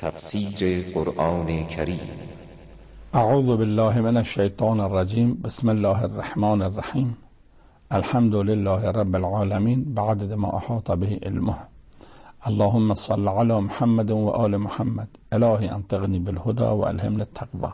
تفسیر قرآن کریم. اعوذ بالله من الشیطان الرجیم. بسم الله الرحمن الرحیم. الحمد لله رب العالمین بعدد ما احاط به علمه. اللهم صل علی محمد و آل محمد. الهی انطقنی بالهدى و الهمنا التقوی.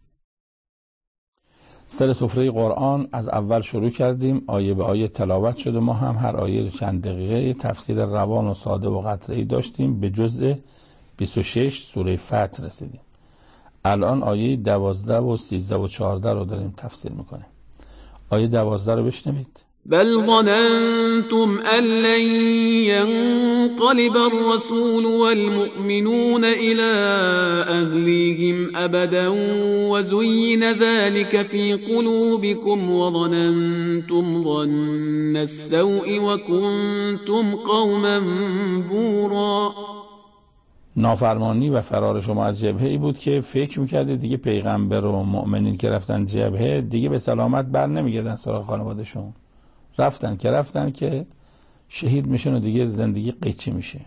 سر سفره قرآن از اول شروع کردیم، آیه به آیه تلاوت شد و ما هم هر آیه چند دقیقه تفسیر روان و ساده و قطعی داشتیم. به جزء 26 سوره فتح رسیدیم. الان آیه 12 و 13 و 14 رو داریم تفسیر میکنیم. آیه 12 رو بشنوید. بل ظننتم أن لن ينقلب الرسول والمؤمنون إلى أهليهم أبدا وزين ذلك في قلوبكم وظننتم ظن السوء وكنتم قوما بورا. نافرمانی و فرار شما از جبهه ای بود که فکر میکردید دیگه پیغمبر و مؤمنین که رفتن جبهه دیگه به سلامت بر نمیگردن سراغ خانوادهشون. رفتن که شهید میشن و دیگه زندگی قیچی میشه.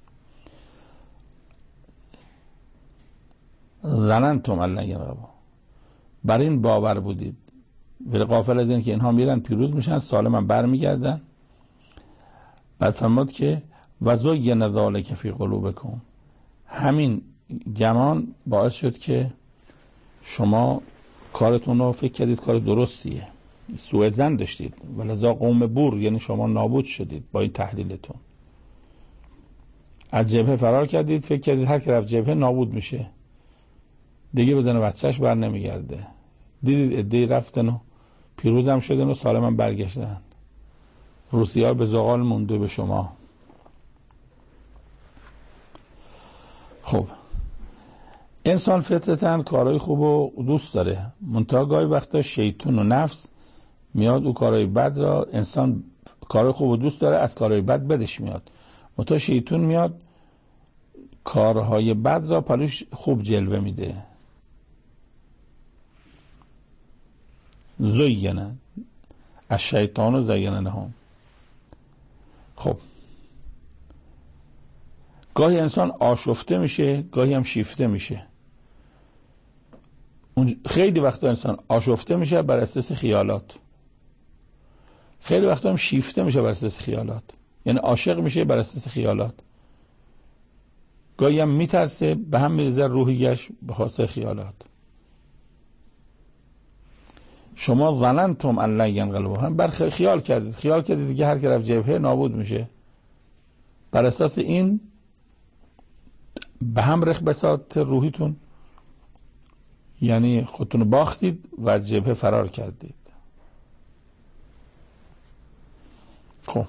ظننتم ان لن ينقلبوا، بر این باور بودید، ولی غافل از این که اینها میرن پیروز میشن سالما برمیگردن. بعد فرمود که وزین ذلک فی قلوبکم، همین گمان باعث شد که شما کارتون رو فکر کردید کار درستیه، سوء ظن داشتید، ولذا قوم بور، یعنی شما نابود شدید با این تحلیلتون. از جبهه فرار کردید، فکر کردید هر که رفت جبهه نابود میشه، دیگه بزنه بچهش بر نمیگرده. دیدید عده‌ای رفتن و پیروز هم شدن و سالما برگشتن. روسیه به زغال مونده به شما. خب انسان فطرتاً کارهای خوب و دوست داره، منتها گاهی وقتا شیطان و نفس میاد او کارهای بد را، انسان کارهای خوب و دوست داره، از کارهای بد بدش میاد، منتها شیطان میاد کارهای بد را پلوش خوب جلوه میده. زینه الشیطان و زینه لهم. خب گاهی انسان آشفته میشه، گاهی هم شیفته میشه. خیلی وقتا انسان آشفته میشه بر اساس خیالات، خیلی وقتا هم شیفته میشه بر اساس خیالات، یعنی عاشق میشه بر اساس خیالات. گاهی هم میترسه، به هم میرزه روحیش به خاطر خیالات. شما ظننتم ان لن ينقلبوا، هم بر خیال کردید دیگه هر که رفت جبهه نابود میشه. بر اساس این به هم رخ بساط روحیتون، یعنی خودتون باختید و از جبهه فرار کردید. خب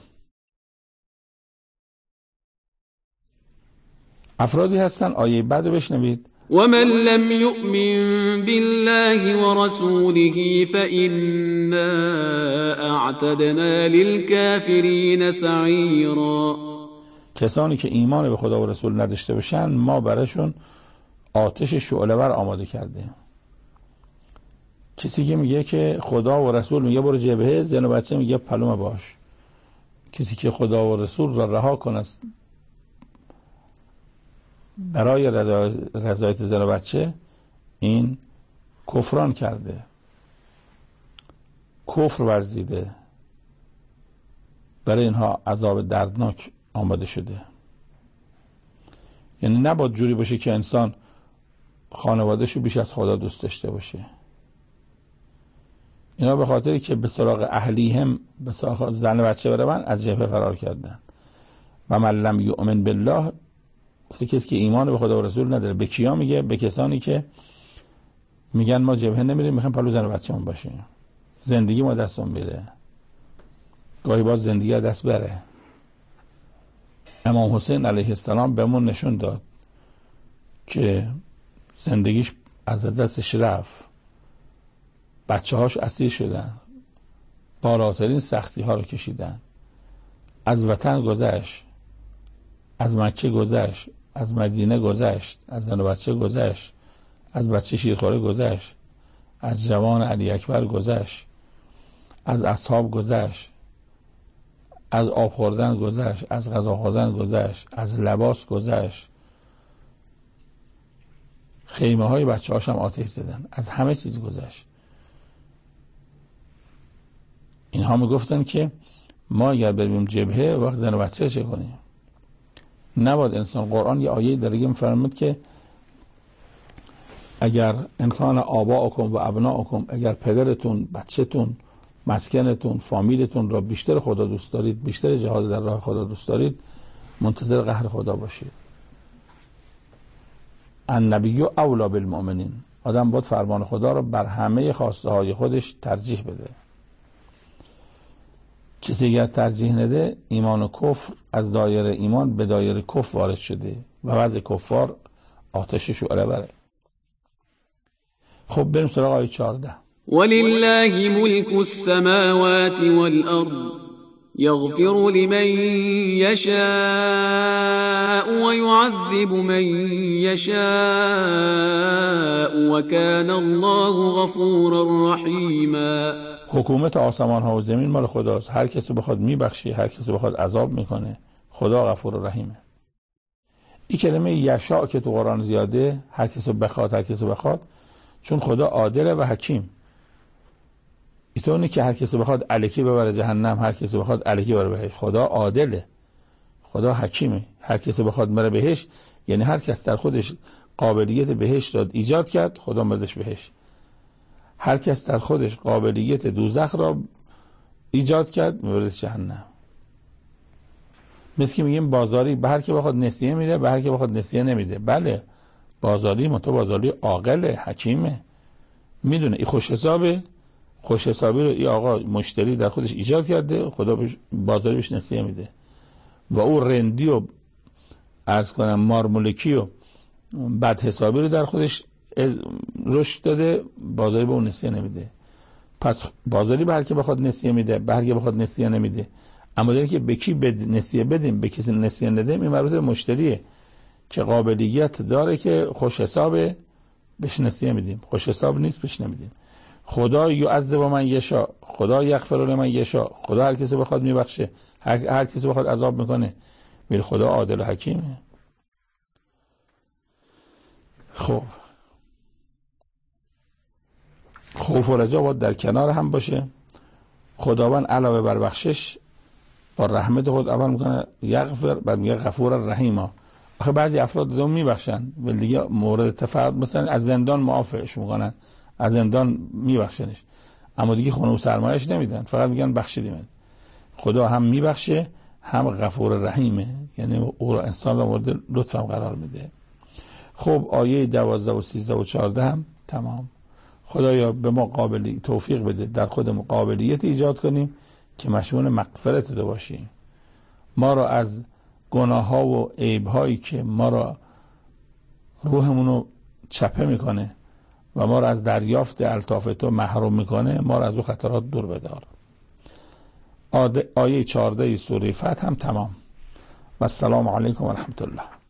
افرادی هستن، آیه بعد رو بشنوید. ومن لم يؤمن بالله ورسوله فإنا اعتدنا للكافرين سعيرا. کسانی که ایمان به خدا و رسول نداشته باشن ما براشون آتش شعله‌ور آماده کردیم. کسی که میگه که خدا و رسول میگه برو جبهه، زن و بچه میگه پلوم باش. کسی که خدا و رسول را رها کنه برای رضایت زن و بچه، این کفران کرده، کفر ورزیده. برای اینها عذاب دردناک آماده شده. یعنی نباید جوری باشه که انسان خانوادهشو بیش از خدا دوست داشته باشه. اینا به خاطری که به سراغ اهلیهم، به سراغ زن و بچه برون، از جبهه فرار کردن. و من لم یؤمن بالله، گفته کسی که ایمان به خدا و رسول نداره. به کیا میگه؟ به کسانی که میگن ما جبهه نمیریم، میخوایم پلو زن و بچه‌مون باشیم، زندگی ما دستمون میره. گاهی باز زندگی دست بره. امام حسین علیه السلام بهمون نشون داد که زندگیش از دستش رفت، بچه هاش اسیر شدن، بالاترین سختی ها رو کشیدن، از وطن گذشت، از مکه گذشت، از مدینه گذشت، از زن و بچه گذشت، از بچه شیرخواره گذشت، از جوان علی اکبر گذشت، از اصحاب گذشت، از آب خوردن گذشت، از غذا خوردن گذشت، از لباس گذشت، خیمه های بچه هاش هم آتش زدن، از همه چیز گذشت. اینها میگفتن که ما اگر بریم جبهه وقت زن و بچه چه کنیم؟ نباید انسان. قرآن یه آیه درگه میفرمود که اگر انکان آباءکم و ابناءکم، اگر پدرتون، بچه‌تون، مسکنتون، فامیلتون را بیشتر خدا دوست دارید، بیشتر جهاد در راه خدا دوست دارید، منتظر قهر خدا باشید. النبی اولی بالمؤمنین، آدم باید فرمان خدا را بر همه خواسته های خودش ترجیح بده. کسی اگر ترجیح نده، ایمان و کفر از دایره ایمان به دایره کفر وارد شده و وضع کفار آتش شعله بره. خب بریم سراغ آیه 14. ولله ملك السماوات والأرض يغفر لمن يشاء ويعذب من يشاء وكان الله غفورا رحيما. حکومت آسمان ها و زمین مال خداست. هر کسی بخواد میبخشی، هر کسی بخواد عذاب میکنه. خدا غفور و رحیمه. این کلمه یشاء که تو قرآن زیاده، هر کسی بخواد، هر کسی بخواد، چون خدا عادل و حکیم. اینطوری که هر کسی بخواد الکی ببره جهنم، هر کسی بخواد الکی ببره بهشت. خدا عادله، خدا حکیمه. هر کسی بخواد بره بهشت، یعنی هر کس در خودش قابلیت بهشت داد ایجاد کرد، خدا بردش بهشت. هر کس در خودش قابلیت دوزخ را ایجاد کرد، میبردش جهنم. مثل که میگیم بازاری به هر کی بخواد نسیه میده، به هر کی بخواد نسیه نمیده. بله بازاری بازاری عاقله، حکیمه، میدونه این خوش حسابه. خوش حسابی رو این آقا مشتری در خودش ایجاد کرده، خدا بازاری بهش نسیه میده. و او رندی و عرض کنم مارمولکی و بد حسابی رو در خودش رشد داده، بازاری به اون نسیه نمیده. پس بازاری به هر کی بخواد نسیه میده، به هر کی بخواد نسیه نمیده. اما داره که به کی نسیه بدیم، به کسی نسیه ندیم، این مربوط به مشتریه که قابلیت داره که خوش حسابه، بهش نسیه میدیم. خوش حساب نیست، بهش نمیدیم. خدا یعذب من یشاء، خدا یغفر لمن یشاء، خدا هر کسی بخواد میبخشه، هر کسی بخواد عذاب میکنه. میره خدا عادل و حکیمه. خب خوف و رجا باید در کنار هم باشه. خداوند علاوه بر بخشش با رحمت خود اول میکنه یغفر، بعد میگه غفور رحیم. آخه بعضی افراد دوم میبخشن ولی دیگه مورد تفاوت، مثلا از زندان معافش میکنن، از زندان میبخشنش، اما دیگه خونه و سرمایه‌اش نمیدن، فقط میگن بخشیدیم. خدا هم میبخشه هم غفور رحیمه، یعنی او انسان رو مورد لطف هم قرار میده. خب آیه 12 و 13 و 14 هم تمام. خدایا به ما توفیق بده در خودمون قابلیت ایجاد کنیم که مشمول مغفرت داشته باشیم. ما را از گناه ها و عیب هایی که ما را روحمون رو چپه میکنه و ما را از دریافت الطاف تو محروم میکنه، ما را از اون خطرات دور بدار. آیه 14 سوره فتح هم تمام. و السلام علیکم و رحمت الله.